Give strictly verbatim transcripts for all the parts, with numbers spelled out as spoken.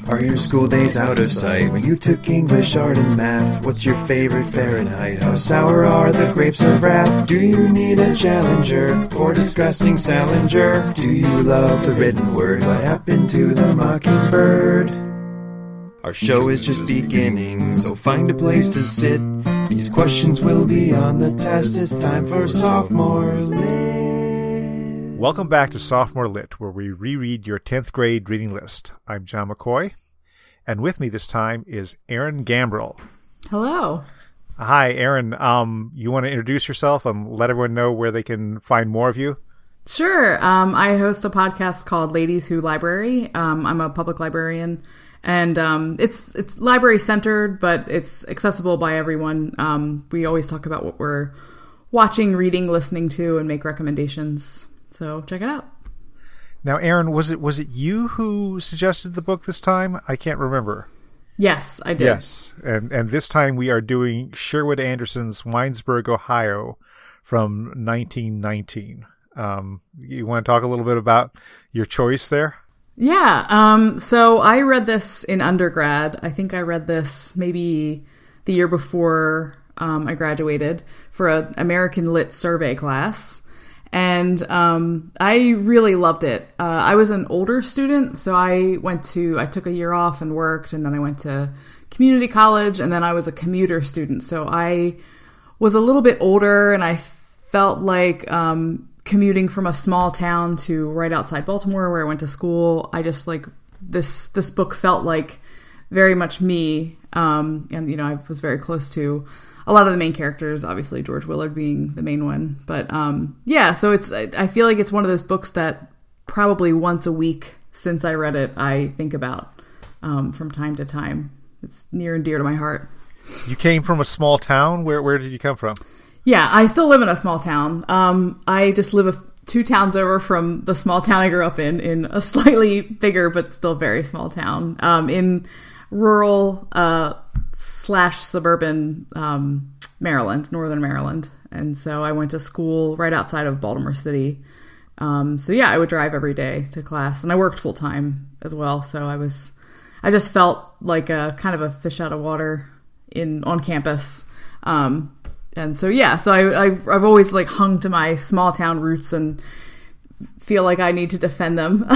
Are your school days out of sight? When you took English, art, and math, what's your favorite Fahrenheit? How sour are the grapes of wrath? Do you need a challenger for discussing Salinger? Do you love the written word? What happened to the mockingbird? Our show is just beginning, so find a place to sit. These questions will be on the test. It's time for Sophomore Lit. Welcome back to Sophomore Lit, where we reread your tenth grade reading list. I'm John McCoy, and with me this time is Erin Gambrill. Hello. Hi, Erin. Um, you want to introduce yourself and let everyone know where they can find more of you? Sure. Um, I host a podcast called Ladies Who Library. Um, I'm a public librarian, and um, it's it's library centered, but it's accessible by everyone. Um, we always talk about what we're watching, reading, listening to, and make recommendations. So check it out. Now, Erin, was it was it you who suggested the book this time? I can't remember. Yes, I did. Yes, and and this time we are doing Sherwood Anderson's Winesburg, Ohio, from nineteen nineteen. Um, you want to talk a little bit about your choice there? Yeah. Um, so I read this in undergrad. I think I read this maybe the year before um, I graduated for an American Lit survey class. And um, I really loved it. Uh, I was an older student, so I went to, I took a year off and worked, and then I went to community college, and then I was a commuter student. So I was a little bit older, and I felt like um, commuting from a small town to right outside Baltimore, where I went to school, I just like, this this book felt like very much me. Um, and, you know, I was very close to a lot of the main characters, obviously George Willard being the main one. But um, yeah, so it's I feel like it's one of those books that probably once a week since I read it, I think about um, from time to time. It's near and dear to my heart. You came from a small town? Where where did you come from? Yeah, I still live in a small town. Um, I just live a, two towns over from the small town I grew up in, in a slightly bigger but still very small town. Um, in rural uh, slash suburban um, Maryland, northern Maryland. And so I went to school right outside of Baltimore City. Um, so yeah, I would drive every day to class, and I worked full time as well. So I was, I just felt like a kind of a fish out of water in on campus. Um, and so yeah, so I, I've, I've always like hung to my small town roots and feel like I need to defend them.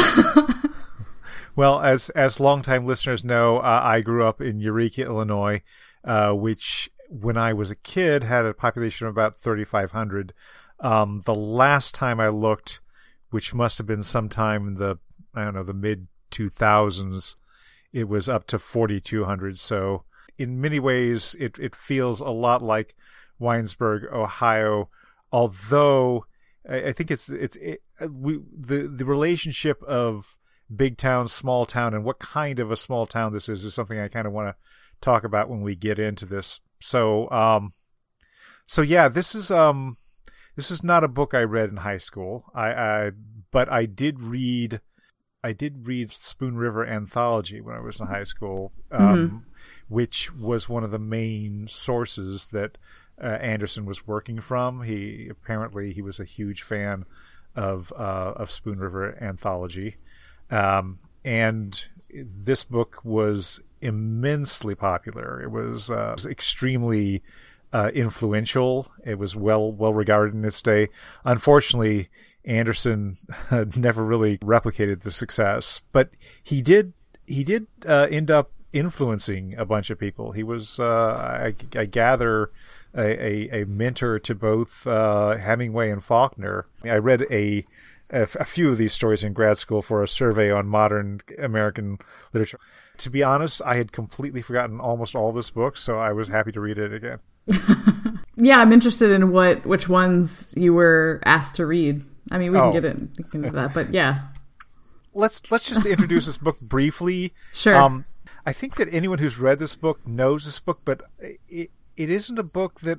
Well, as as longtime listeners know, uh, I grew up in Eureka, Illinois, uh, which when I was a kid had a population of about thirty-five hundred. Um, the last time I looked, which must have been sometime in the, I don't know, the mid two thousands, it was up to forty-two hundred. So in many ways, it, it feels a lot like Winesburg, Ohio, although I, I think it's it's it, we the the relationship of big town, small town, and what kind of a small town this is, is something I kind of want to talk about when we get into this. So, um, so yeah, this is, um, this is not a book I read in high school. I, I, but I did read, I did read Spoon River Anthology when I was in high school, um, mm-hmm. which was one of the main sources that uh, Anderson was working from. He, apparently he was a huge fan of, uh, of Spoon River Anthology. Um, and this book was immensely popular. It was, uh, it was extremely uh, influential. It was well well regarded in its day. Unfortunately, Anderson never really replicated the success, but he did he did uh, end up influencing a bunch of people. He was, uh, I, I gather, a, a, a mentor to both uh, Hemingway and Faulkner. I read a a few of these stories in grad school for a survey on modern American literature. To be honest, I had completely forgotten almost all this book, so I was happy to read it again. Yeah, I'm interested in what which ones you were asked to read. I mean, we can oh. get in, into that, but yeah. Let's let's just introduce this book briefly. Sure. Um, I think that anyone who's read this book knows this book, but it it isn't a book that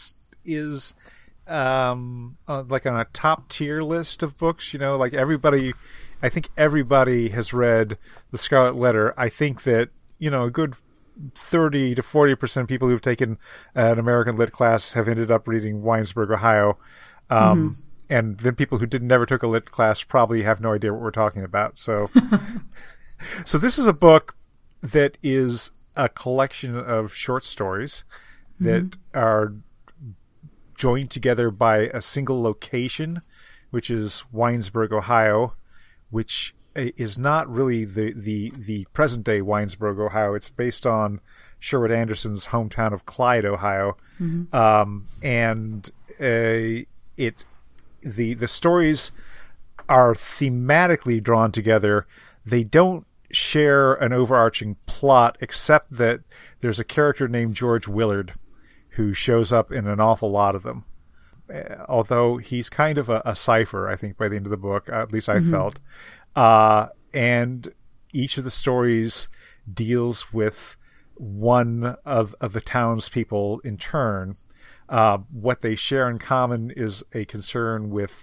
is um uh, like on a top tier list of books. You know, like everybody, I think everybody has read The Scarlet Letter. I think that, you know, a good thirty to forty percent of people who've taken an American Lit class have ended up reading Winesburg, Ohio. Um, mm-hmm. And then people who did never took a lit class probably have no idea what we're talking about. So, so this is a book that is a collection of short stories that mm-hmm. are joined together by a single location, which is Winesburg, Ohio, which is not really the, the, the present-day Winesburg, Ohio. It's based on Sherwood Anderson's hometown of Clyde, Ohio. Mm-hmm. Um, and uh, it the the stories are thematically drawn together. They don't share an overarching plot, except that there's a character named George Willard who shows up in an awful lot of them. Uh, although he's kind of a, a cipher, I think, by the end of the book, at least I mm-hmm. felt. Uh, and each of the stories deals with one of, of the townspeople in turn. Uh, what they share in common is a concern with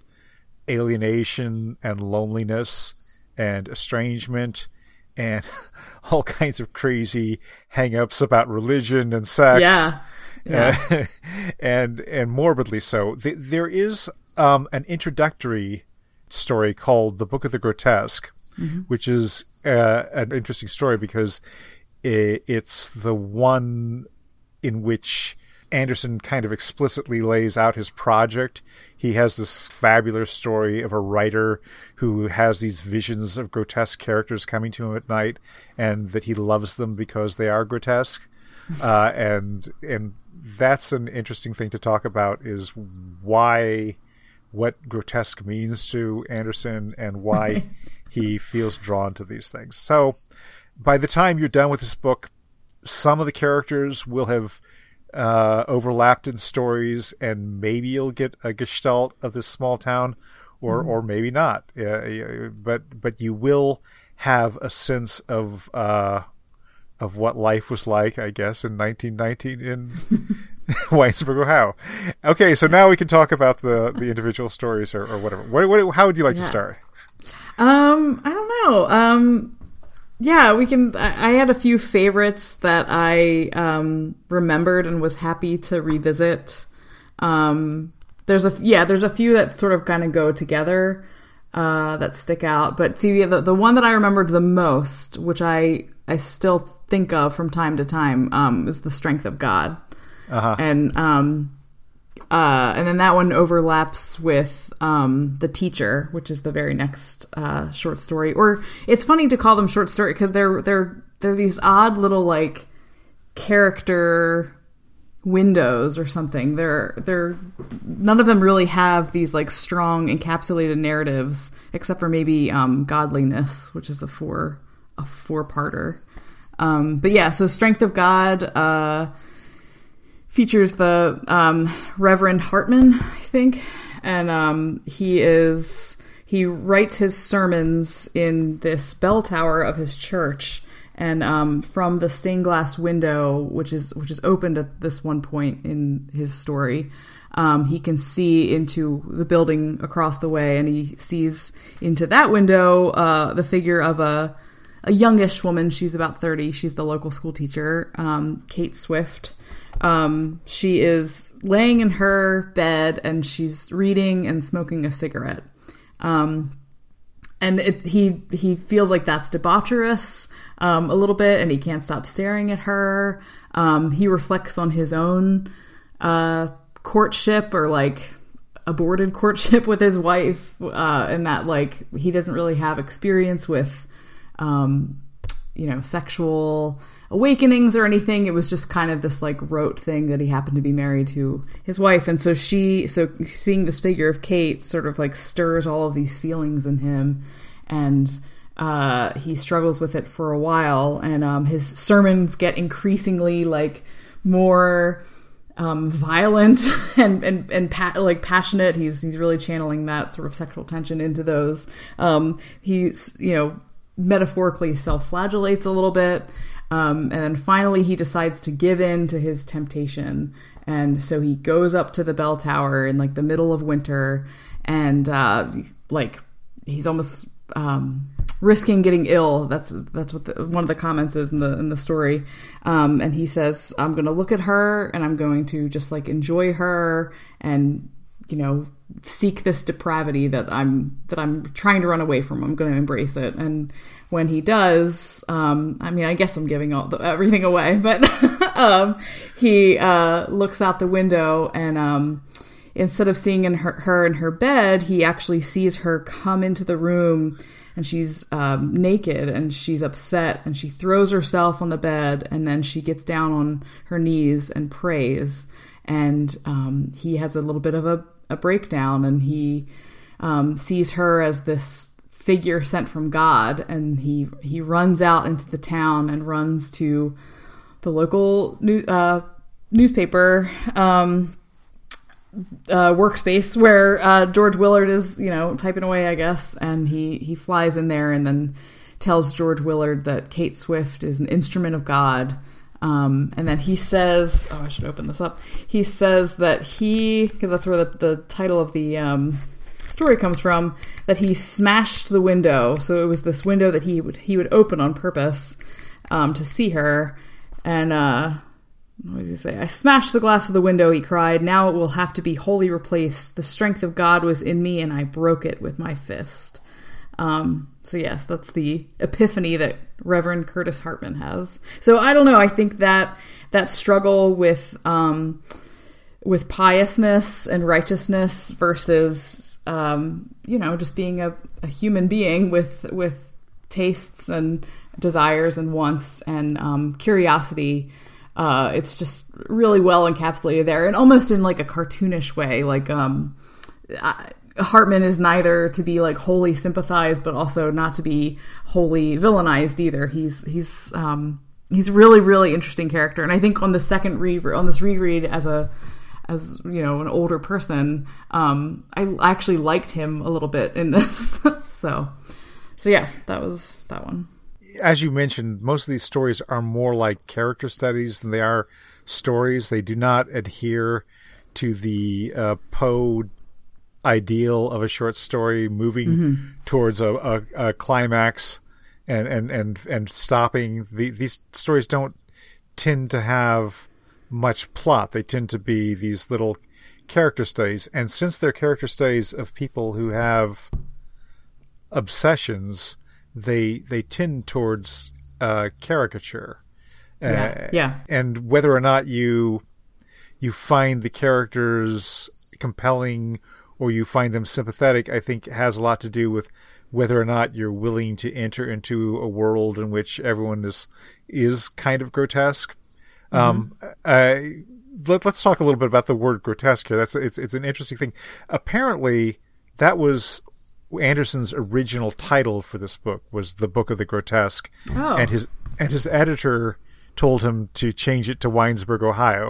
alienation and loneliness and estrangement and all kinds of crazy hang-ups about religion and sex. Yeah. Yeah. Uh, and and morbidly so. The, there is um, an introductory story called The Book of the Grotesque, mm-hmm. which is uh, an interesting story because it, it's the one in which Anderson kind of explicitly lays out his project. He has this fabulous story of a writer who has these visions of grotesque characters coming to him at night, and that he loves them because they are grotesque. Uh, and and that's an interesting thing to talk about, is why, what grotesque means to Anderson and why he feels drawn to these things. So by the time you're done with this book, some of the characters will have uh, overlapped in stories, and maybe you'll get a gestalt of this small town, or mm. or maybe not. Uh, but but you will have a sense of uh, of what life was like, I guess, in nineteen nineteen in Winesburg, Ohio. Okay, so now we can talk about the, the individual stories or, or whatever. What, what, how would you like yeah. to start? Um, I don't know. Um, yeah, we can. I, I had a few favorites that I um, remembered and was happy to revisit. Um, there's a yeah, there's a few that sort of kind of go together uh, that stick out. But see, the the one that I remembered the most, which I I still think of from time to time, um, is The Strength of God. Uh-huh. And um, uh, and then that one overlaps with um, The Teacher, which is the very next uh, short story. Or it's funny to call them short story because they're they're they're these odd little like character windows or something. They're they're none of them really have these like strong encapsulated narratives, except for maybe um, Godliness, which is a four a four parter. Um, but yeah, so Strength of God. Uh, features the um, Reverend Hartman, I think, and um, he is he writes his sermons in this bell tower of his church, and um, from the stained glass window, which is which is opened at this one point in his story, um, he can see into the building across the way, and he sees into that window uh, the figure of a a youngish woman. She's about thirty. She's the local school teacher, um, Kate Swift. Um, she is laying in her bed and she's reading and smoking a cigarette. Um, and it, he, he feels like that's debaucherous, um, a little bit, and he can't stop staring at her. Um, he reflects on his own, uh, courtship or like aborted courtship with his wife, uh, and that like, he doesn't really have experience with, um, you know, sexual awakenings or anything. It was just kind of this like rote thing that he happened to be married to his wife. And so she, so seeing this figure of Kate sort of like stirs all of these feelings in him, and uh, he struggles with it for a while. And um, his sermons get increasingly like more um, violent and, and, and pa- like passionate. He's, he's really channeling that sort of sexual tension into those. Um, he's, you know, metaphorically self-flagellates a little bit. Um, and then finally he decides to give in to his temptation. And so he goes up to the bell tower in like the middle of winter, and uh, like he's almost um, risking getting ill. That's that's what the, one of the comments is in the in the story. Um, and he says, "I'm going to look at her, and I'm going to just like enjoy her and you know, seek this depravity that I'm that I'm trying to run away from. I'm going to embrace it. And when he does, um, I mean, I guess I'm giving all the, everything away, but um, he uh, looks out the window and um, instead of seeing in her, her in her bed, he actually sees her come into the room, and she's um, naked and she's upset, and she throws herself on the bed, and then she gets down on her knees and prays. And um, he has a little bit of a, a breakdown, and he um, sees her as this figure sent from God, and he he runs out into the town and runs to the local new, uh, newspaper um, uh, workspace where uh, George Willard is, you know, typing away, I guess, and he he flies in there and then tells George Willard that Kate Swift is an instrument of God. Um, and then he says, oh, I should open this up. He says that he, because that's where the, the title of the um, story comes from, that he smashed the window. So it was this window that he would he would open on purpose um, to see her. And uh, what does he say? I smashed the glass of the window, he cried. Now it will have to be wholly replaced. The strength of God was in me, and I broke it with my fist. Um, so yes, that's the epiphany that Reverend Curtis Hartman has. So I don't know. I think that that struggle with um, with piousness and righteousness versus um, you know, just being a, a human being with with tastes and desires and wants and um, curiosity. Uh, it's just really well encapsulated there, and almost in like a cartoonish way. Like um, I, Hartman is neither to be like wholly sympathized, but also not to be wholly villainized either. He's he's um, he's really really interesting character, and I think on the second read on this reread as a as you know an older person, um, I actually liked him a little bit in this. so, so yeah, that was that one. As you mentioned, most of these stories are more like character studies than they are stories. They do not adhere to the uh, Poe ideal of a short story moving mm-hmm. towards a, a, a climax and and and and stopping. The, these stories don't tend to have much plot. They tend to be these little character studies, and since they're character studies of people who have obsessions, they they tend towards uh, caricature. Yeah. Uh, yeah. And whether or not you you find the characters compelling or you find them sympathetic, I think has a lot to do with whether or not you're willing to enter into a world in which everyone is is kind of grotesque. Mm-hmm. Um, uh, let, let's talk a little bit about the word grotesque here. That's it's it's an interesting thing. Apparently, that was Anderson's original title for this book, was The Book of the Grotesque, oh. and his and his editor told him to change it to Winesburg, Ohio.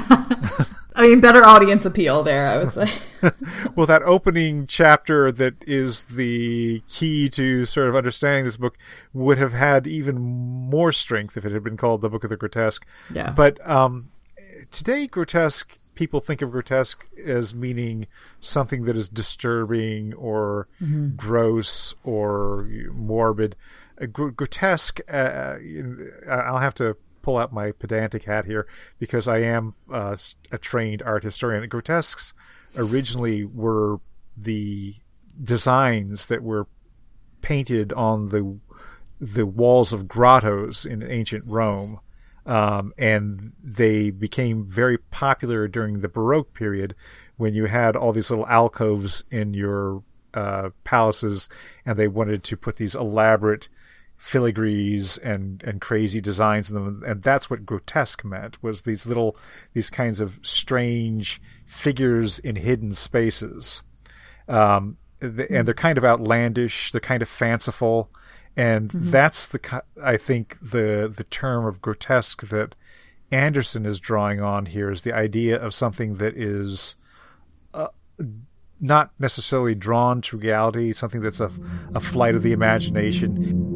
I mean, better audience appeal there, I would say. Well, that opening chapter that is the key to sort of understanding this book would have had even more strength if it had been called The Book of the Grotesque. Yeah. But um, today, grotesque, people think of grotesque as meaning something that is disturbing or mm-hmm. gross or morbid. Uh, gr- grotesque, uh, I'll have to pull out my pedantic hat here because I am uh, a trained art historian. Grotesques originally were the designs that were painted on the the walls of grottos in ancient Rome, um, and they became very popular during the Baroque period when you had all these little alcoves in your uh, palaces, and they wanted to put these elaborate filigrees and and crazy designs in them, and that's what grotesque meant, was these little these kinds of strange figures in hidden spaces, um the, and they're kind of outlandish, they're kind of fanciful, and mm-hmm. that's the I think the the term of grotesque that Anderson is drawing on here is the idea of something that is uh, not necessarily drawn to reality, something that's a, a flight of the imagination.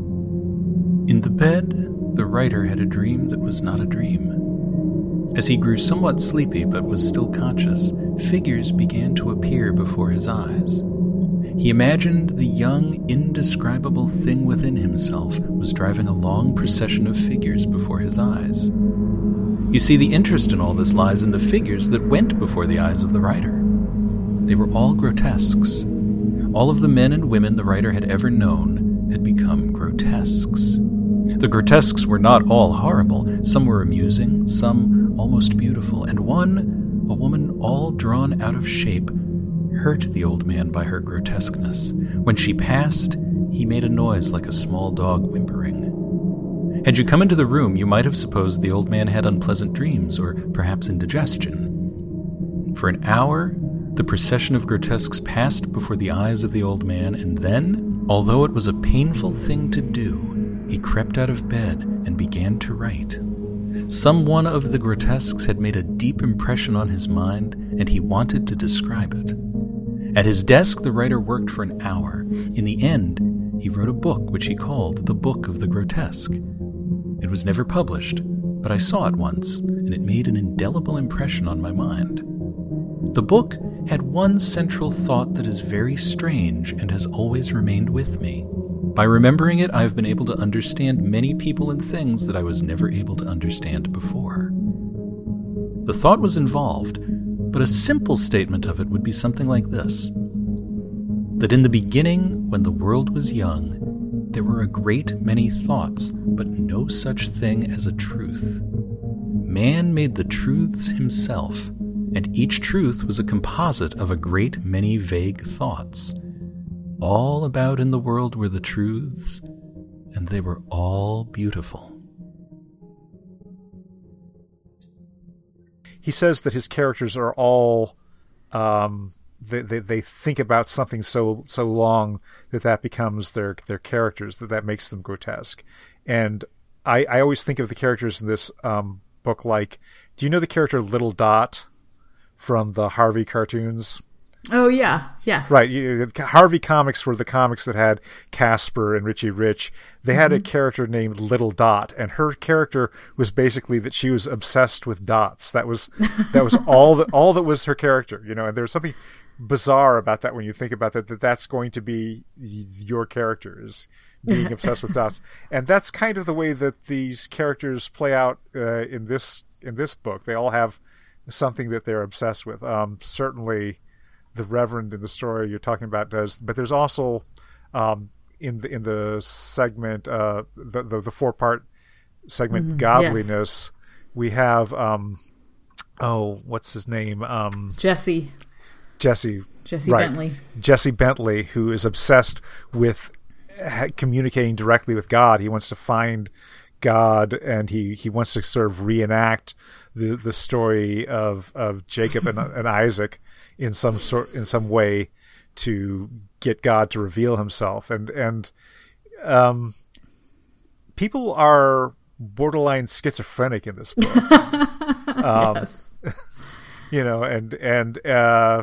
In the bed, the writer had a dream that was not a dream. As he grew somewhat sleepy but was still conscious, figures began to appear before his eyes. He imagined the young, indescribable thing within himself was driving a long procession of figures before his eyes. You see, the interest in all this lies in the figures that went before the eyes of the writer. They were all grotesques. All of the men and women the writer had ever known had become grotesques. The grotesques were not all horrible. Some were amusing, some almost beautiful, and one, a woman all drawn out of shape, hurt the old man by her grotesqueness. When she passed, he made a noise like a small dog whimpering. Had you come into the room, you might have supposed the old man had unpleasant dreams, or perhaps indigestion. For an hour, the procession of grotesques passed before the eyes of the old man, and then, although it was a painful thing to do, he crept out of bed and began to write. Some one of the grotesques had made a deep impression on his mind, and he wanted to describe it. At his desk, the writer worked for an hour. In the end, he wrote a book which he called The Book of the Grotesque. It was never published, but I saw it once, and it made an indelible impression on my mind. The book had one central thought that is very strange and has always remained with me. By remembering it, I have been able to understand many people and things that I was never able to understand before. The thought was involved, but a simple statement of it would be something like this: that in the beginning, when the world was young, there were a great many thoughts, but no such thing as a truth. Man made the truths himself, and each truth was a composite of a great many vague thoughts. All about in the world were the truths, and they were all beautiful. He says that his characters are all um, they, they they think about something so so long that that becomes their their characters, that that makes them grotesque. And I, I always think of the characters in this um, book like, do you know the character Little Dot from the Harvey cartoons? Oh, yeah. Yes. Right. You, Harvey comics were the comics that had Casper and Richie Rich. They had mm-hmm. a character named Little Dot, and her character was basically that she was obsessed with dots. That was that was all that all that was her character, you know. And there's something bizarre about that when you think about that. That that's going to be your character, is being obsessed with dots, and that's kind of the way that these characters play out uh, in this in this book. They all have something that they're obsessed with. Um, certainly. The Reverend in the story you're talking about does, but there's also um, in the in the segment uh, the, the the four part segment mm-hmm. Godliness, yes. we have um, oh what's his name um, Jesse Jesse Jesse right. Bentley Jesse Bentley, who is obsessed with ha- communicating directly with God. He wants to find God, and he, he wants to sort of reenact the the story of of Jacob and, and Isaac in some sort in some way to get God to reveal himself. And and um, people are borderline schizophrenic in this book. um, yes. You know, and and uh,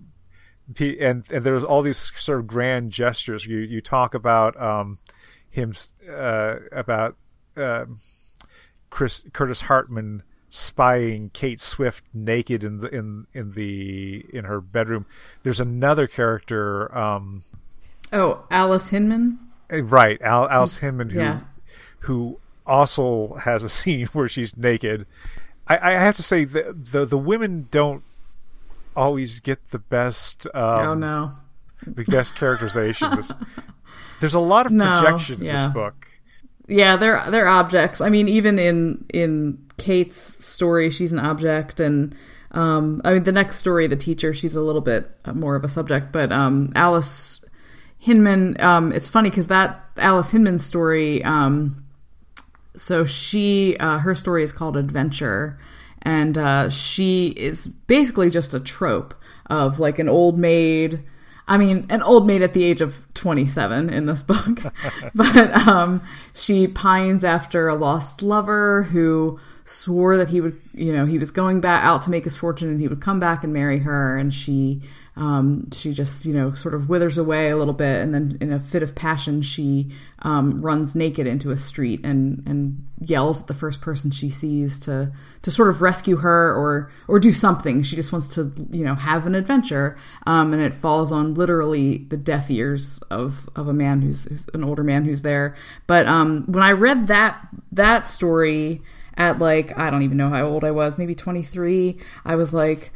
and and there's all these sort of grand gestures. You you talk about um, him uh, about uh, Chris Curtis Hartman spying Kate Swift naked in the in in the in her bedroom. There's another character. Um, oh, Alice Hinman. Right, Al, Alice Hinman, who yeah. who also has a scene where she's naked. I, I have to say the, the the women don't always get the best. Um, oh no, the best characterization. This, there's a lot of no, projection in yeah. this book. Yeah, they're they're objects. I mean, even in in Kate's story, she's an object, and um, I mean, the next story, the teacher, she's a little bit more of a subject. But um, Alice Hinman, um, it's funny because that Alice Hinman story. Um, so she, uh, her story is called Adventure, and uh, she is basically just a trope of like an old maid. I mean, an old maid at the age of twenty-seven in this book, but um, she pines after a lost lover who swore that he would, you know, he was going back out to make his fortune and he would come back and marry her. And she, um, she just, you know, sort of withers away a little bit. And then in a fit of passion, she um, runs naked into a street and, and yells at the first person she sees to, to sort of rescue her or, or do something. She just wants to, you know, have an adventure. Um, and it falls on literally the deaf ears of, of a man who's, who's an older man who's there. But um, when I read that, that story, at like, I don't even know how old I was, maybe twenty-three, I was like,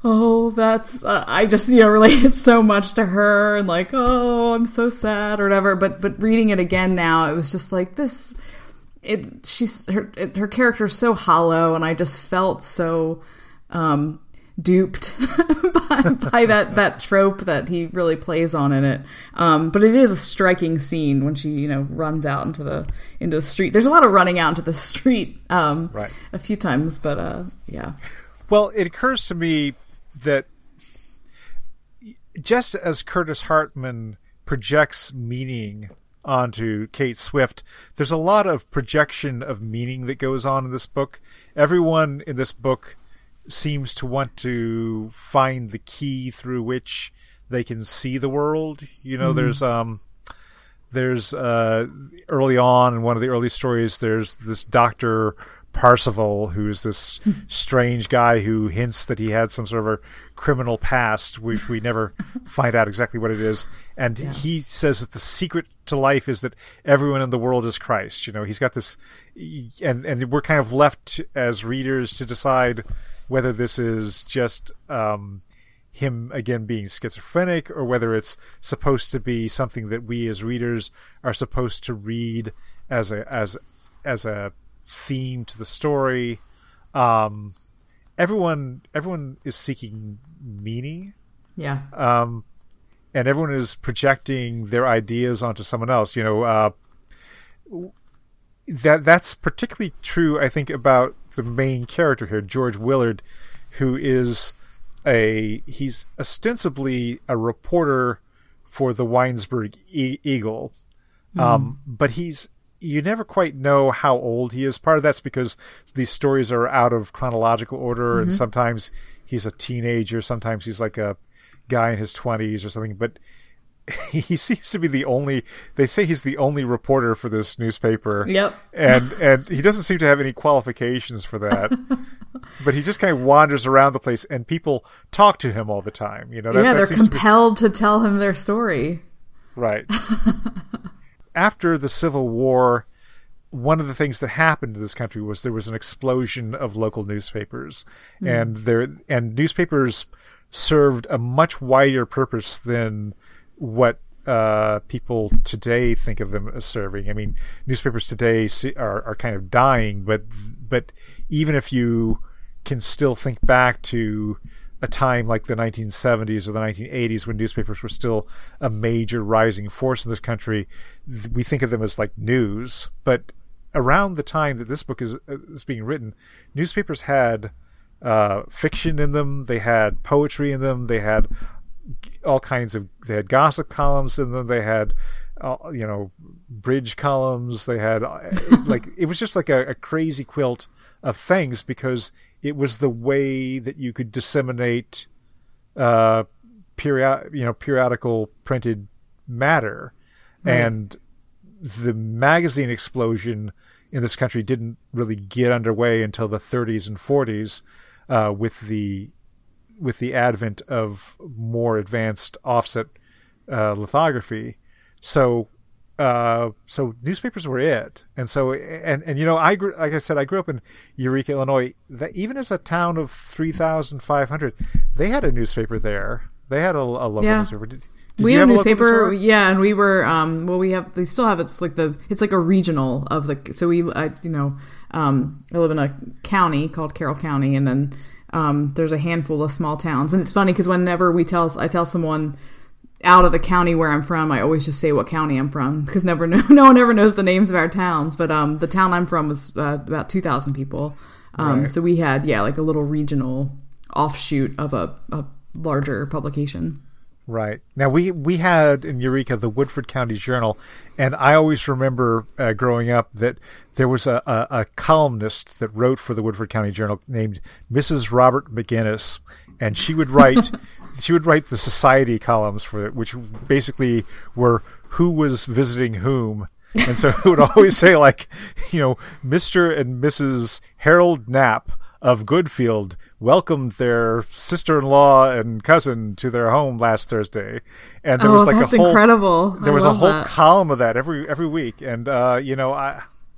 oh, that's, uh, I just, you know, related so much to her and like, oh, I'm so sad or whatever. But, but reading it again now, it was just like this, it, she's, her, it, her character is so hollow, and I just felt so, um, duped by, by that, that trope that he really plays on in it. Um, but it is a striking scene when she, you know, runs out into the, into the street. There's a lot of running out into the street, um, right. a few times, but, uh, yeah. Well, it occurs to me that just as Curtis Hartman projects meaning onto Kate Swift, there's a lot of projection of meaning that goes on in this book. Everyone in this book seems to want to find the key through which they can see the world. You know, mm-hmm. there's um there's uh early on in one of the early stories, there's this Doctor Parzival, who's this strange guy who hints that he had some sort of a criminal past, which we never find out exactly what it is. And yeah. he says that the secret to life is that everyone in the world is Christ. You know, he's got this, and and we're kind of left as readers to decide whether this is just um, him again being schizophrenic, or whether it's supposed to be something that we as readers are supposed to read as a as as a theme to the story. Um, everyone everyone is seeking meaning. Yeah. Um, and everyone is projecting their ideas onto someone else. You know, uh, that that's particularly true, I think, about the main character here, George Willard, who is a he's ostensibly a reporter for the Winesburg e- Eagle, mm. um, but he's you never quite know how old he is. Part of that's because these stories are out of chronological order, mm-hmm. and sometimes he's a teenager, sometimes he's like a guy in his twenties or something. But he seems to be the only. They say he's the only reporter for this newspaper. Yep. And and he doesn't seem to have any qualifications for that. But he just kind of wanders around the place, and people talk to him all the time. You know. That, yeah, that they're compelled to, be... to tell him their story. Right. After the Civil War, one of the things that happened in this country was there was an explosion of local newspapers, mm. and there and newspapers served a much wider purpose than what uh, people today think of them as serving. I mean, newspapers today are are kind of dying, but but even if you can still think back to a time like the nineteen seventies or the nineteen eighties when newspapers were still a major rising force in this country, we think of them as like news. But around the time that this book is is being written, newspapers had uh, fiction in them, they had poetry in them, they had all kinds of, they had gossip columns in them, they had, uh, you know, bridge columns, they had, like, it was just like a, a crazy quilt of things, because it was the way that you could disseminate uh, period, you know, periodical printed matter. Right. And the magazine explosion in this country didn't really get underway until the thirties and forties, uh, with the with the advent of more advanced offset uh, lithography. So. Uh, so newspapers were it, and so and and you know, I grew, like I said, I grew up in Eureka, Illinois. That even as a town of three thousand five hundred, they had a newspaper there. They had a, a local yeah. newspaper. Did, did we you had have a newspaper, newspaper? Yeah, and we were um. Well, we have. They still have. It's like the. It's like a regional of the. So we, I, you know, um, I live in a county called Carroll County, and then um, there's a handful of small towns, and it's funny because whenever we tell, I tell someone out of the county where I'm from, I always just say what county I'm from, because never know, no one ever knows the names of our towns. But um, the town I'm from was uh, about two thousand people. Um, right. So we had, yeah, like a little regional offshoot of a, a larger publication. Right. Now, we, we had in Eureka the Woodford County Journal, and I always remember uh, growing up that there was a, a, a columnist that wrote for the Woodford County Journal named Missus Robert McGinnis, and she would write... She would write the society columns for it, which basically were who was visiting whom. And so it would always say, like, you know, Mister and Missus Harold Knapp of Goodfield welcomed their sister-in-law and cousin to their home last Thursday. And there oh, was like that's a whole incredible. There I was a whole that. column of that every every week. And uh, you know, I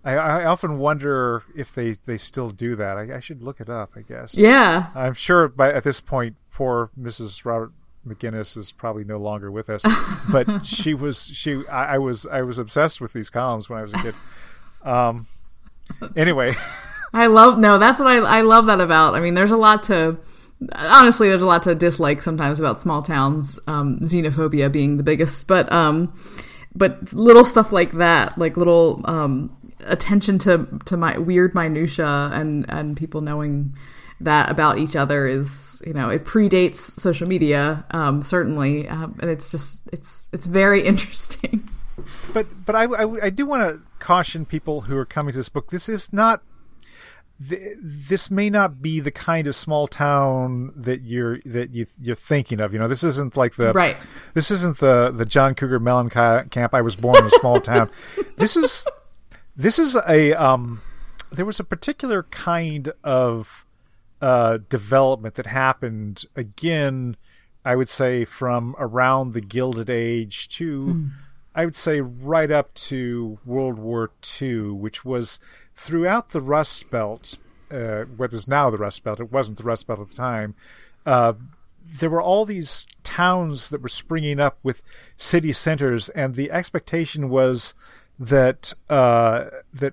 I, I often wonder if they, they still do that. I, I should look it up, I guess. Yeah. I'm sure by at this point, poor Missus Robert McGinnis is probably no longer with us, but she was she I, I was I was obsessed with these columns when I was a kid. Um, anyway, I love no, that's what I I love that about. I mean, there's a lot to honestly, there's a lot to dislike sometimes about small towns, um, xenophobia being the biggest, but um, but little stuff like that, like little um, attention to to my weird minutia and and people knowing that about each other is, you know, it predates social media, um, certainly, um, and it's just it's it's very interesting. But but I, I, I do want to caution people who are coming to this book. This is not. Th- this may not be the kind of small town that you're that you you're thinking of. You know, this isn't like the right. This isn't the the John Cougar Mellencamp. I was born in a small town. This is this is a um. There was a particular kind of Uh, development that happened again, I would say from around the Gilded Age to, mm. I would say right up to World War Two, which was throughout the Rust Belt, uh, what is now the Rust Belt. It wasn't the Rust Belt at the time. Uh, there were all these towns that were springing up with city centers, and the expectation was that uh, that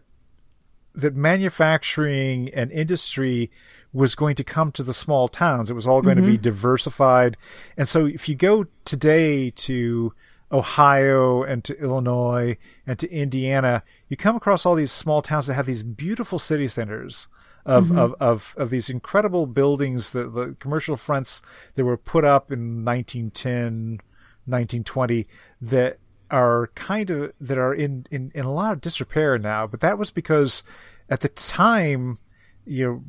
that manufacturing and industry was going to come to the small towns. It was all going mm-hmm. to be diversified. And so if you go today to Ohio and to Illinois and to Indiana, you come across all these small towns that have these beautiful city centers of, mm-hmm. of, of, of these incredible buildings, the, the commercial fronts that were put up in nineteen ten, nineteen twenty that are kind of, that are in, in, in a lot of disrepair now. But that was because at the time, you know,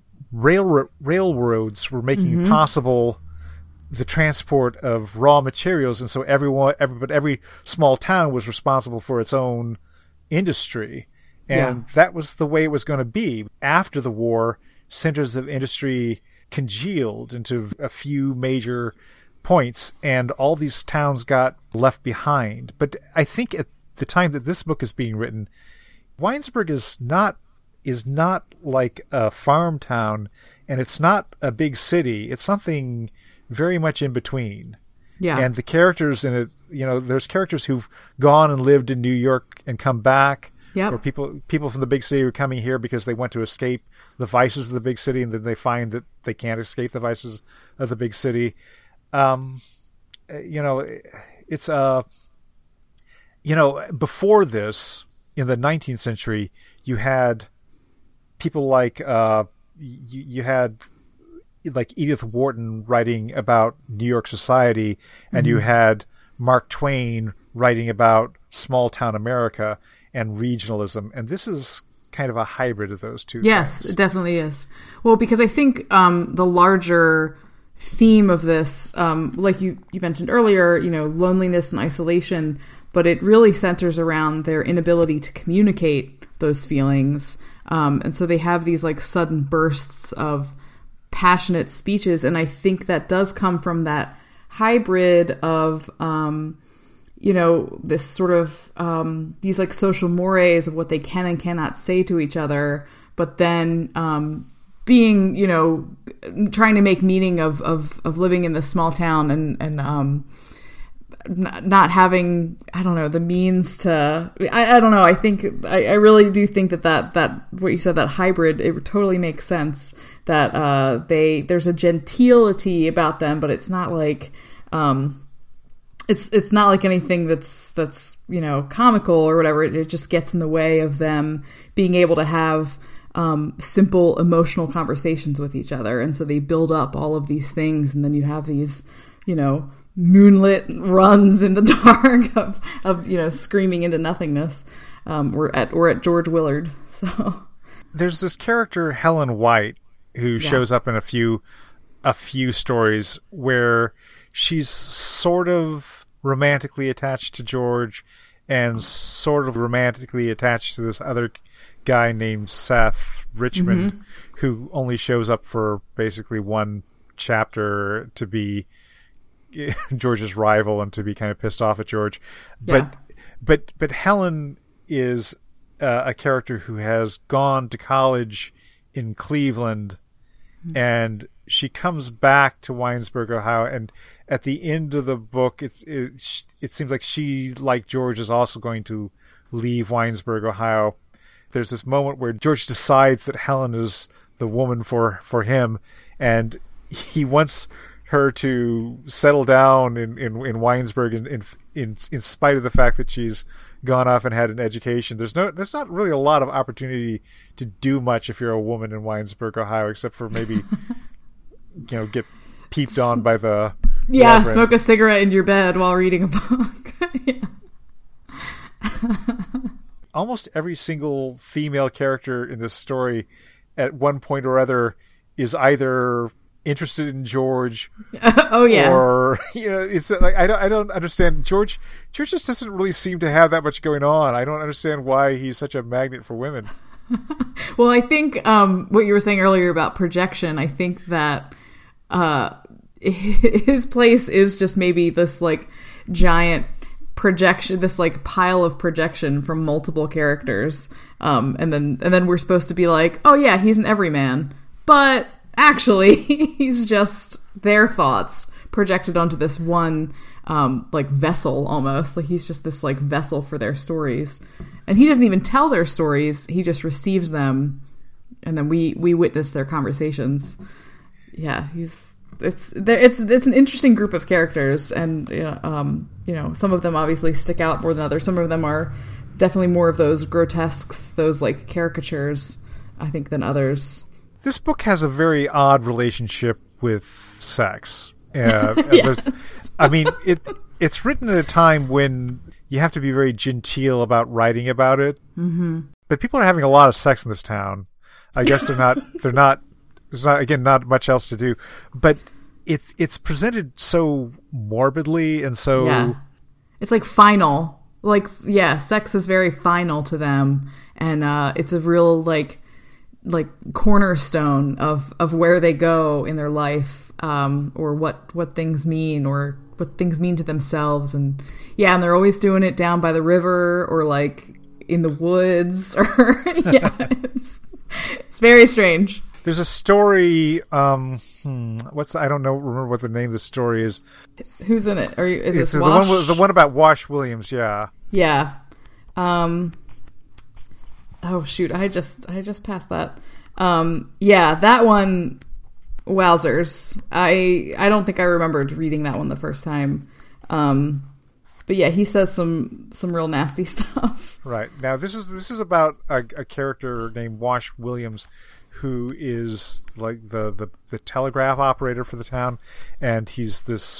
Rail, railroads were making mm-hmm. possible the transport of raw materials, and so everyone, every, but every small town was responsible for its own industry, and yeah. that was the way it was going to be. After the war, centers of industry congealed into a few major points, and all these towns got left behind. But I think at the time that this book is being written, Winesburg is not is not like a farm town, and it's not a big city. It's something very much in between. Yeah. And the characters in it, you know, there's characters who've gone and lived in New York and come back. Yep. Or people people from the big city are coming here because they want to escape the vices of the big city, and then they find that they can't escape the vices of the big city. Um, you know, it's uh, you know, before this, in the nineteenth century, you had people like uh, you, you had like Edith Wharton writing about New York society, and mm-hmm. you had Mark Twain writing about small town America and regionalism, and this is kind of a hybrid of those two. Yes, things. It definitely is. Well, because I think um, the larger theme of this, um, like you, you mentioned earlier, you know, loneliness and isolation, but it really centers around their inability to communicate those feelings. Um, and so they have these like sudden bursts of passionate speeches. And I think that does come from that hybrid of, um, you know, this sort of, um, these like social mores of what they can and cannot say to each other, but then, um, being, you know, trying to make meaning of, of, of living in this small town and, and, um, not having, I don't know, the means to, I, I don't know. I think, I, I really do think that, that, that, what you said, that hybrid, it totally makes sense that, uh, they, there's a gentility about them, but it's not like, um, it's, it's not like anything that's, that's, you know, comical or whatever. It, it just gets in the way of them being able to have, um, simple emotional conversations with each other. And so they build up all of these things, and then you have these, you know, moonlit runs in the dark of, of you know, screaming into nothingness. Um, we're at we're at George Willard. So there's this character Helen White who yeah. shows up in a few a few stories where she's sort of romantically attached to George and sort of romantically attached to this other guy named Seth Richmond, mm-hmm. who only shows up for basically one chapter to be George's rival and to be kind of pissed off at George. Yeah. But but but Helen is uh, a character who has gone to college in Cleveland, mm-hmm. and she comes back to Winesburg, Ohio, and at the end of the book, it's it, it seems like she, like George, is also going to leave Winesburg, Ohio. There's this moment where George decides that Helen is the woman for, for him, and he wants her to settle down in, in, in Winesburg in, in in in spite of the fact that she's gone off and had an education. There's no there's not really a lot of opportunity to do much if you're a woman in Winesburg, Ohio, except for maybe you know get peeped on by the yeah reverend. Smoke a cigarette in your bed while reading a book. Yeah. Almost every single female character in this story at one point or other is either interested in George. Oh yeah. Or you know, it's like I don't I don't understand George. George just doesn't really seem to have that much going on. I don't understand why he's such a magnet for women. Well, I think um, what you were saying earlier about projection. I think that uh, his place is just maybe this like giant projection, this like pile of projection from multiple characters, um, and then and then we're supposed to be like, oh yeah, he's an everyman, but actually, he's just their thoughts projected onto this one, um, like vessel almost. Like he's just this like vessel for their stories, and he doesn't even tell their stories. He just receives them, and then we we witness their conversations. Yeah, he's it's it's it's an interesting group of characters, and you know, um, you know, some of them obviously stick out more than others. Some of them are definitely more of those grotesques, those like caricatures, I think, than others. This book has a very odd relationship with sex. Uh, yes. I mean, it it's written at a time when you have to be very genteel about writing about it. Mm-hmm. But people are having a lot of sex in this town. I guess they're not. They're not. There's not again not much else to do. But it's it's presented so morbidly and so. Yeah. It's like final. Like yeah, sex is very final to them, and uh, it's a real like. like cornerstone of, of where they go in their life, um, or what, what things mean or what things mean to themselves. And yeah, and they're always doing it down by the river or like in the woods or yeah, it's, it's very strange. There's a story, um, hmm, what's, I don't know, remember what the name of the story is. Who's in it? Are you, is it's this the Wash? one, the one about Wash Williams. Yeah. Yeah. Um, Oh shoot! I just I just passed that. Um, yeah, that one. Wowzers! I I don't think I remembered reading that one the first time. Um, but yeah, he says some some real nasty stuff. Right now, this is this is about a, a character named Wash Williams, who is like the, the the telegraph operator for the town, and he's this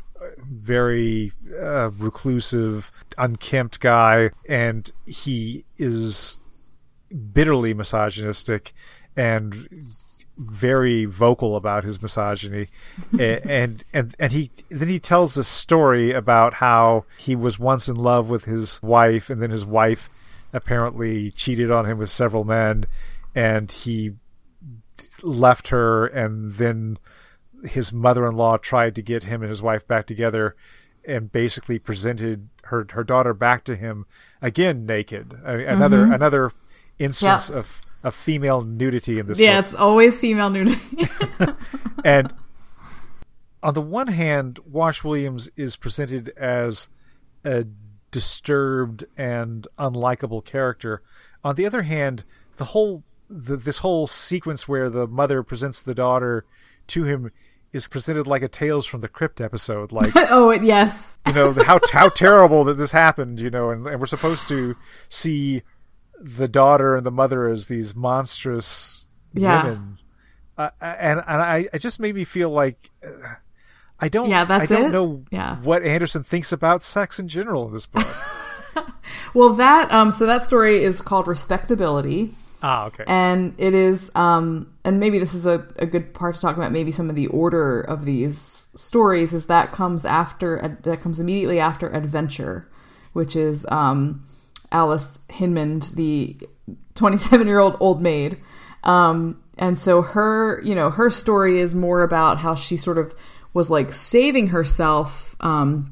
very uh, reclusive, unkempt guy, and he is bitterly misogynistic and very vocal about his misogyny. and and and he then he tells this story about how he was once in love with his wife, and then his wife apparently cheated on him with several men, and he left her, and then his mother-in-law tried to get him and his wife back together and basically presented her her daughter back to him again naked. I mean, another Mm-hmm. another instance yeah. of, of female nudity in this yeah book. It's always female nudity. And on the one hand, Wash Williams is presented as a disturbed and unlikable character. On the other hand, the whole the, this whole sequence where the mother presents the daughter to him is presented like a Tales from the Crypt episode. Like, oh yes, you know, how how terrible that this happened. You know, and, and we're supposed to see the daughter and the mother as these monstrous yeah. women, uh, and and I it just made me feel like uh, I don't yeah, that's I don't it? know yeah. what Anderson thinks about sex in general in this book. Well, that um, so that story is called Respectability. Ah, okay. And it is, um, and maybe this is a, a good part to talk about. Maybe some of the order of these stories is that comes after that comes immediately after Adventure, which is um, Alice Hinman, the twenty-seven-year-old old maid. Um, and so her, you know, her story is more about how she sort of was like saving herself um,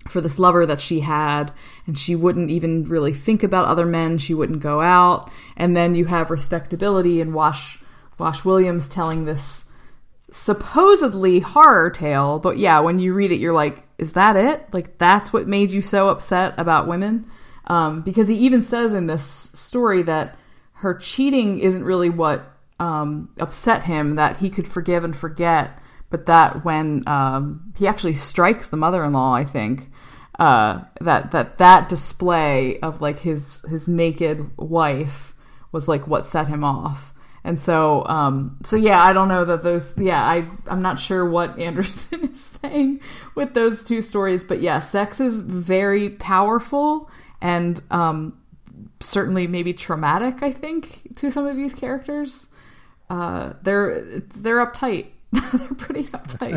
for this lover that she had, and she wouldn't even really think about other men. She wouldn't go out. And then you have Respectability and Wash Wash Williams telling this supposedly horror tale, but yeah, when you read it, you're like, is that it? Like, that's what made you so upset about women? Um, because he even says in this story that her cheating isn't really what um, upset him, that he could forgive and forget, but that when um, he actually strikes the mother-in-law, I think, uh, that that that display of like his his naked wife was like what set him off. And so, um, so yeah, I don't know that those, yeah, I, I'm not sure what Anderson is saying with those two stories, but yeah, sex is very powerful and, um, certainly maybe traumatic, I think, to some of these characters. Uh, they're, they're uptight. They're pretty uptight.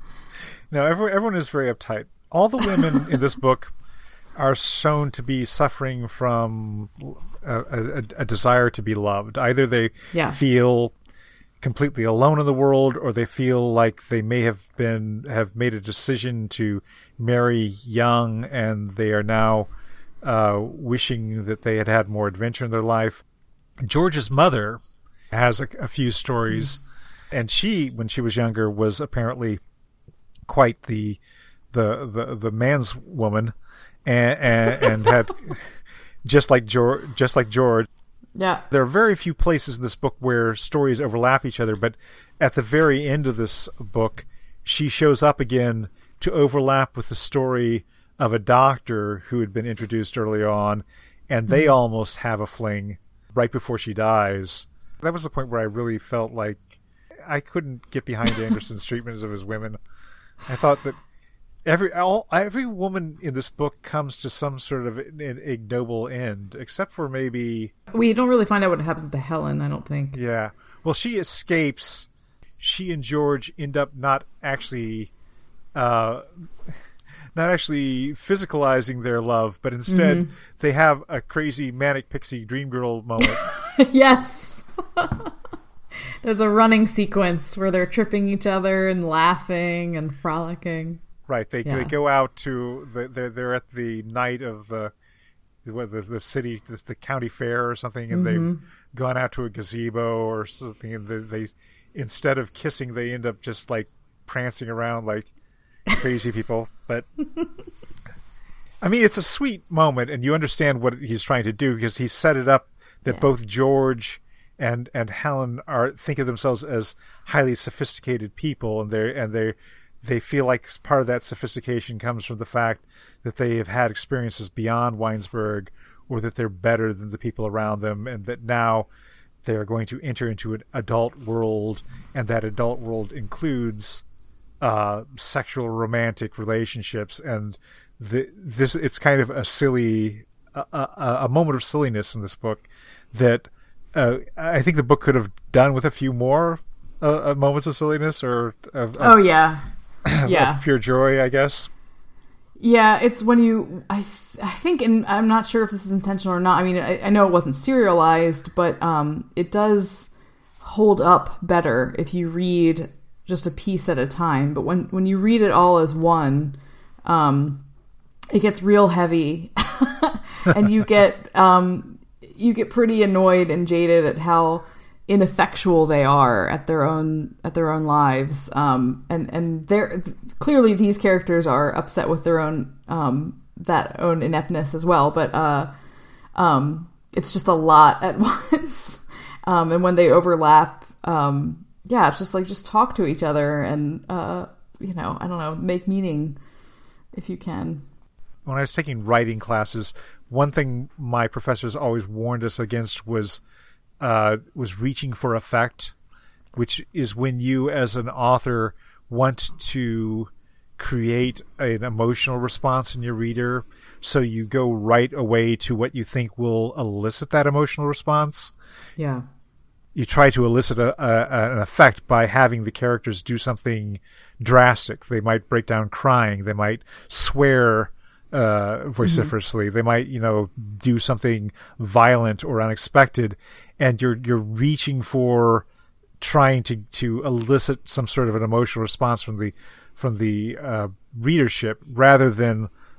No, everyone, everyone is very uptight. All the women in this book are shown to be suffering from a, a, a desire to be loved. Either they yeah. feel completely alone in the world, or they feel like they may have been have made a decision to marry young, and they are now uh, wishing that they had had more adventure in their life. George's mother has a, a few stories, mm. and she, when she was younger, was apparently quite the the the, the man's woman. And, and, and had just like George, just like George. Yeah, there are very few places in this book where stories overlap each other. But at the very end of this book, she shows up again to overlap with the story of a doctor who had been introduced early on, and they mm-hmm. almost have a fling right before she dies. That was the point where I really felt like I couldn't get behind Anderson's treatment of his women. I thought that. Every all, every woman in this book comes to some sort of an ignoble end, except for maybe... We don't really find out what happens to Helen, I don't think. Yeah. Well, she escapes. She and George end up not actually... Uh, not actually physicalizing their love, but instead mm-hmm. they have a crazy manic pixie dream girl moment. Yes! There's a running sequence where they're tripping each other and laughing and frolicking. Right, they yeah. they go out to the, they're they're at the night of the what, the the city the, the county fair or something, and mm-hmm. they've gone out to a gazebo or something, and they, they instead of kissing, they end up just like prancing around like crazy people. But I mean, it's a sweet moment, and you understand what he's trying to do because he's set it up that yeah. both George and and Helen are think of themselves as highly sophisticated people, and they and they. They feel like part of that sophistication comes from the fact that they have had experiences beyond Weinsberg, or that they're better than the people around them, and that now they're going to enter into an adult world, and that adult world includes uh, sexual romantic relationships. And the, this it's kind of a silly, a, a, a moment of silliness in this book that uh, I think the book could have done with a few more uh, moments of silliness, or of, of, oh yeah. Yeah, of pure joy, I guess. Yeah, it's when you, I, th- I think, and I'm not sure if this is intentional or not. I mean, I, I know it wasn't serialized, but um, it does hold up better if you read just a piece at a time. But when, when you read it all as one, um, it gets real heavy, and you get um, you get pretty annoyed and jaded at how ineffectual they are at their own at their own lives, um, and and they're clearly these characters are upset with their own um, that own ineptness as well. But uh, um, it's just a lot at once, um, and when they overlap, um, yeah, it's just like just talk to each other and uh, you know, I don't know, make meaning if you can. When I was taking writing classes, one thing my professors always warned us against was. Uh, was reaching for effect, which is when you as an author want to create an emotional response in your reader, so you go right away to what you think will elicit that emotional response. Yeah. You try to elicit a, a, an effect by having the characters do something drastic. They might break down crying. They might swear uh, vociferously. Mm-hmm. They might, you know, do something violent or unexpected, and you're you're reaching for trying to, to elicit some sort of an emotional response from the from the uh, readership, rather than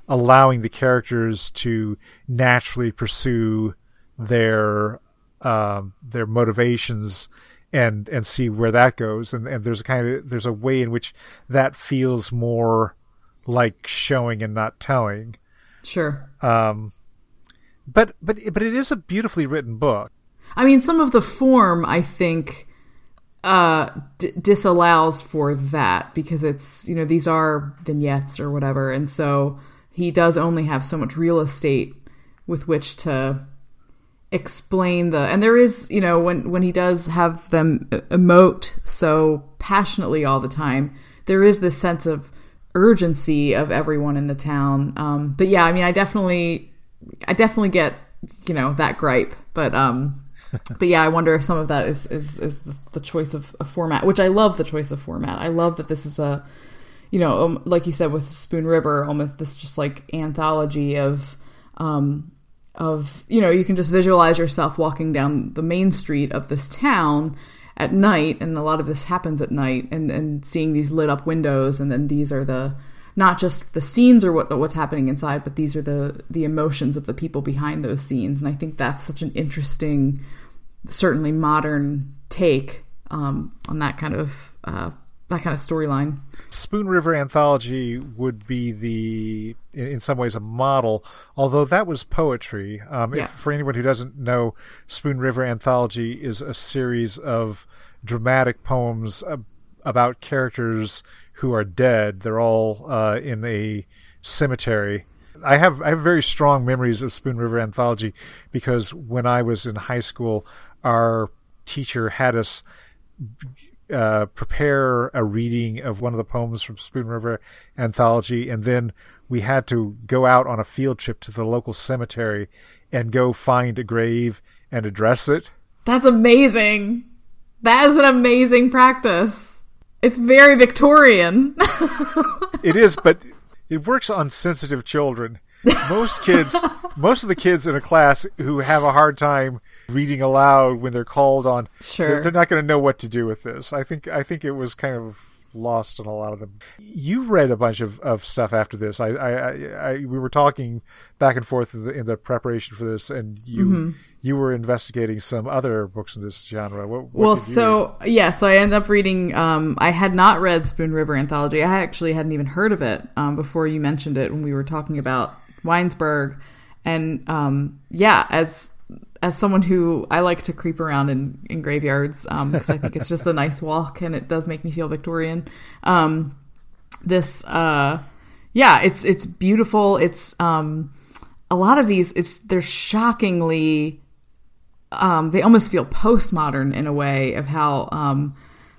allowing the characters to naturally pursue their um, their motivations and and see where that goes. And, and there's a kind of there's a way in which that feels more like showing and not telling. Sure. Um, but but but it is a beautifully written book. I mean, some of the form, I think, uh, d- disallows for that because it's, you know, these are vignettes or whatever. And so he does only have so much real estate with which to explain the, and there is, you know, when, when he does have them emote so passionately all the time, there is this sense of urgency of everyone in the town. Um, but yeah, I mean, I definitely, I definitely get, you know, that gripe, but, um, but yeah, I wonder if some of that is, is, is the choice of a format, which I love the choice of format. I love that this is a, you know, um, like you said with Spoon River, almost this just like anthology of, um, of, you know, you can just visualize yourself walking down the main street of this town at night. And a lot of this happens at night and, and seeing these lit up windows. And then these are the, not just the scenes or what, what's happening inside, but these are the, the emotions of the people behind those scenes. And I think that's such an interesting, certainly modern take um, on that kind of uh, that kind of storyline. Spoon River Anthology would be the, in some ways, a model, although that was poetry. Um, yeah. if, for anyone who doesn't know, Spoon River Anthology is a series of dramatic poems ab- about characters who are dead. They're all uh, in a cemetery. I have I have very strong memories of Spoon River Anthology because when I was in high school, our teacher had us uh, prepare a reading of one of the poems from Spoon River Anthology, and then we had to go out on a field trip to the local cemetery and go find a grave and address it. That's amazing. That is an amazing practice. It's very Victorian. It is, but it works on sensitive children. Most kids, most of the kids in a class who have a hard time reading aloud when they're called on, sure, they're, they're not going to know what to do with this. I think, I think it was kind of lost on a lot of them. You read a bunch of, of stuff after this. I, I, I, I we were talking back and forth in the, in the preparation for this, and you, mm-hmm. you were investigating some other books in this genre. What, what well, did you so read? yeah, so I ended up reading. Um, I had not read Spoon River Anthology. I actually hadn't even heard of it um, before you mentioned it when we were talking about Weinsberg, and um, yeah, as as someone who I like to creep around in, in graveyards um, because I think it's just a nice walk and it does make me feel Victorian. Um, this, uh, yeah, it's it's beautiful. It's um, a lot of these. It's they're shockingly. Um, they almost feel postmodern in a way of how um,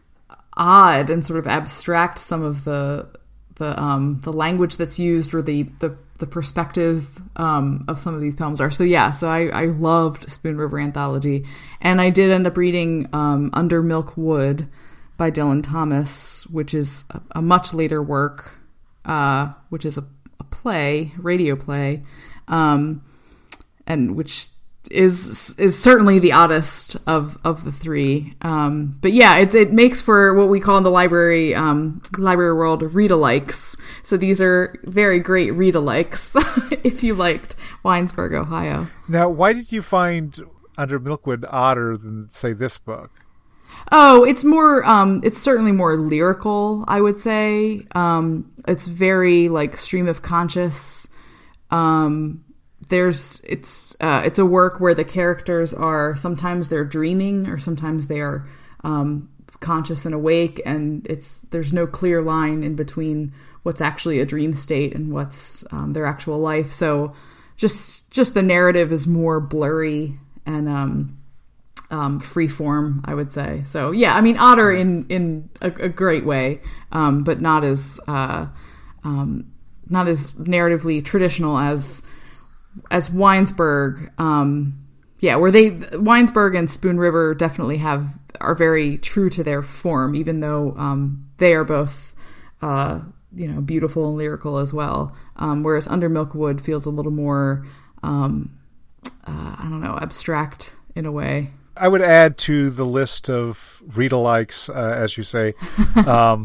odd and sort of abstract some of the the um, the language that's used or the the, the perspective um, of some of these poems are. So yeah, so I, I loved Spoon River Anthology, and I did end up reading um, Under Milk Wood by Dylan Thomas, which is a, a much later work, uh, which is a, a play, radio play, um, and which is is certainly the oddest of of the three. Um, but yeah, it it makes for what we call in the library um, library world read-alikes. So these are very great read-alikes if you liked Weinsberg, Ohio. Now, why did you find Under Milkwood odder than, say, this book? Oh, it's more, um, it's certainly more lyrical, I would say. Um, it's very, like, stream of conscious. Um, there's, it's, uh, it's a work where the characters are, sometimes they're dreaming or sometimes they are, um, conscious and awake, and it's, there's no clear line in between what's actually a dream state and what's, um, their actual life. So just, just the narrative is more blurry and, um, Um, free form, I would say. So yeah, I mean, odder in in a, a great way, um, but not as uh, um, not as narratively traditional as as Weinsberg. Um, yeah, where they Weinsberg and Spoon River definitely have are very true to their form, even though um, they are both uh, you know beautiful and lyrical as well. Um, whereas Under Milk Wood feels a little more um, uh, I don't know abstract in a way. I would add to the list of read-alikes, uh, as you say, um,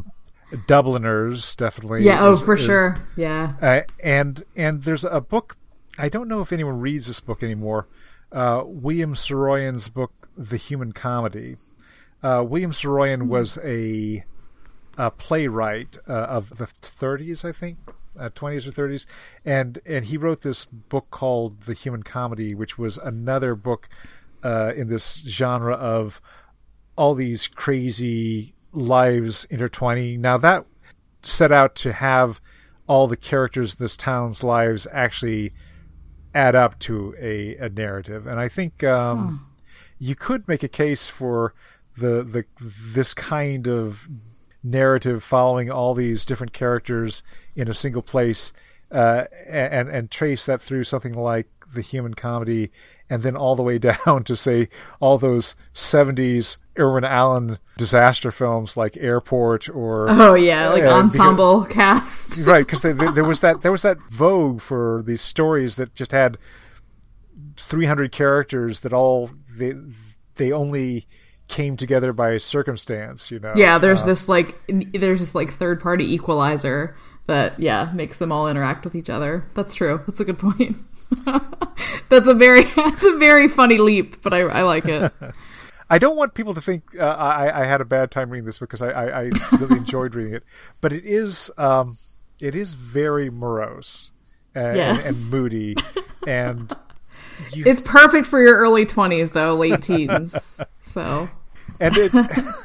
Dubliners, definitely. Yeah, oh, is- for is- sure. Yeah. Uh, and and there's a book, I don't know if anyone reads this book anymore, uh, William Saroyan's book, The Human Comedy. Uh, William Saroyan was a, a playwright uh, of the thirties, I think, uh, twenties or thirties, and and he wrote this book called The Human Comedy, which was another book uh, in this genre of all these crazy lives intertwining. Now that set out to have all the characters in this town's lives actually add up to a, a narrative, and I think um, oh. you could make a case for the the this kind of narrative following all these different characters in a single place, uh, and and trace that through something like The Human Comedy, and then all the way down to, say, all those seventies Irwin Allen disaster films like Airport or oh yeah, like uh, ensemble because, cast, right? Because there was that there was that vogue for these stories that just had three hundred characters that all they they only came together by circumstance, you know. Yeah, there's uh, this like there's this like third party equalizer that yeah makes them all interact with each other. That's true. That's a good point. That's a very that's a very funny leap, but I I like it. I don't want people to think uh, I, I had a bad time reading this, because I, I, I really enjoyed reading it. But it is um, it is very morose and, yes. and, and moody, and you... it's perfect for your early twenties, though, late teens. So, and it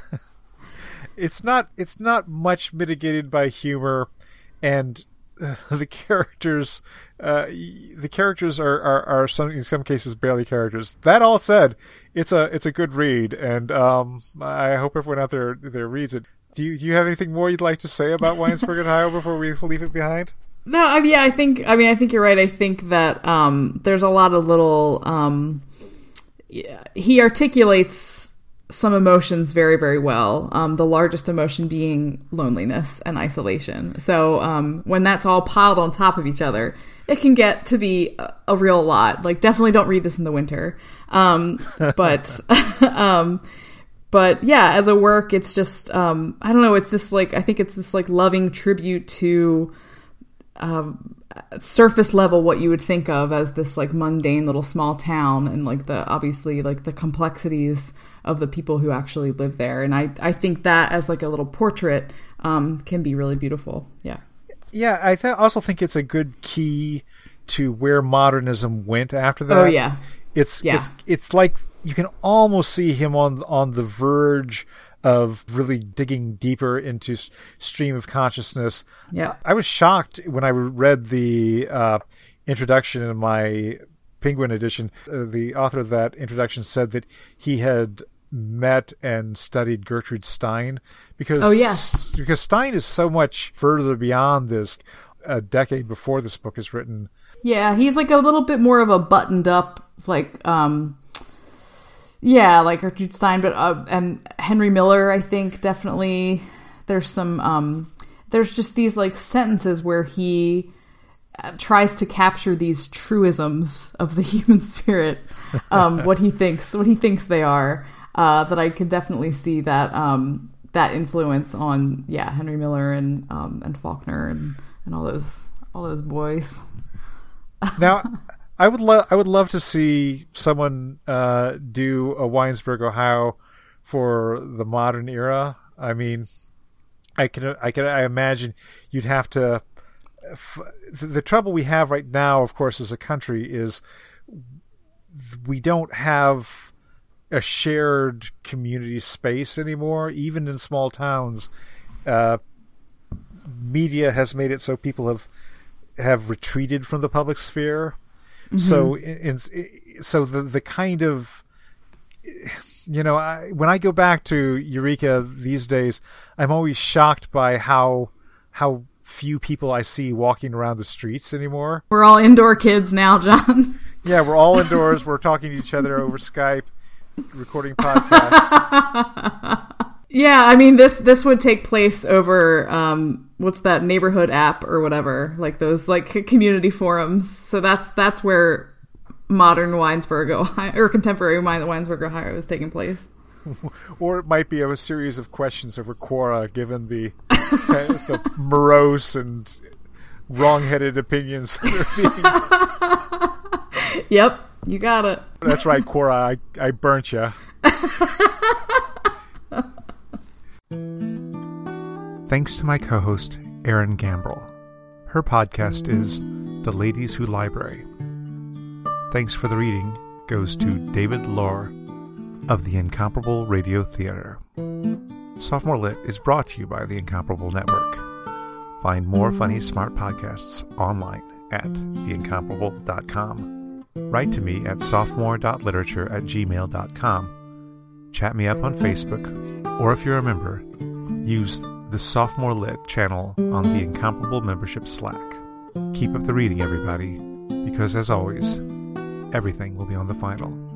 it's not it's not much mitigated by humor, and uh, the characters. Uh, the characters are, are, are some in some cases barely characters. That all said, it's a it's a good read, and um, I hope everyone out there there reads it. Do you do you have anything more you'd like to say about Winesburg, Ohio, before we leave it behind? No, I mean, yeah, I think I mean I think you're right. I think that um, there's a lot of little. Um, yeah, he articulates some emotions very, very well. Um, the largest emotion being loneliness and isolation. So um, when that's all piled on top of each other, it can get to be a, a real lot. Like, definitely don't read this in the winter. Um, but, um, but yeah, as a work, it's just, um, I don't know. It's this like, I think it's this like loving tribute to, um, surface level, what you would think of as this like mundane little small town, and like the, obviously like the complexities of the people who actually live there. And I, I think that as like a little portrait, um, can be really beautiful. Yeah. Yeah, I th- also think it's a good key to where modernism went after that. Oh yeah, it's yeah. it's it's like you can almost see him on on the verge of really digging deeper into s- stream of consciousness. Yeah, I was shocked when I read the uh, introduction in my Penguin edition. Uh, the author of that introduction said that he had met and studied Gertrude Stein, because oh yes because Stein is so much further beyond this, a decade before this book is written. Yeah, he's like a little bit more of a buttoned up, like um yeah like Gertrude Stein, but uh, and Henry Miller, I think, definitely. There's some um there's just these like sentences where he tries to capture these truisms of the human spirit, um what he thinks what he thinks they are. Uh, that I could definitely see that um, that influence on yeah Henry Miller and um, and Faulkner and, and all those all those boys. Now, I would love I would love to see someone uh, do a Winesburg, Ohio, for the modern era. I mean, I can I can I imagine you'd have to. F- the trouble we have right now, of course, as a country, is we don't have a shared community space anymore. Even in small towns, uh, media has made it so people have have retreated from the public sphere. Mm-hmm. So, in, in, so the the kind of, you know, I, when I go back to Eureka these days, I'm always shocked by how how few people I see walking around the streets anymore. We're all indoor kids now, John. Yeah, we're all indoors. We're talking to each other over Skype, recording podcasts. Yeah, I mean, this this would take place over um, what's that neighborhood app or whatever, like those like community forums. So that's that's where modern Winesburg, Ohio, or contemporary Winesburg, Ohio, is taking place. Or it might be a series of questions over Quora, given the, the morose and wrong-headed opinions that are being... Yep, you got it. That's right, Quora, I, I burnt you. Thanks to my co-host, Erin Gambrell. Her podcast is The Ladies Who Library. Thanks for the reading goes to David Lohr of the Incomparable Radio Theater. Sophomore Lit is brought to you by the Incomparable Network. Find more funny, smart podcasts online at the incomparable dot com. Write to me at sophomore dot literature at gmail dot com. Chat me up on Facebook, or if you're a member, use the Sophomore Lit channel on the Incomparable membership Slack. Keep up the reading, everybody, because as always, everything will be on the final.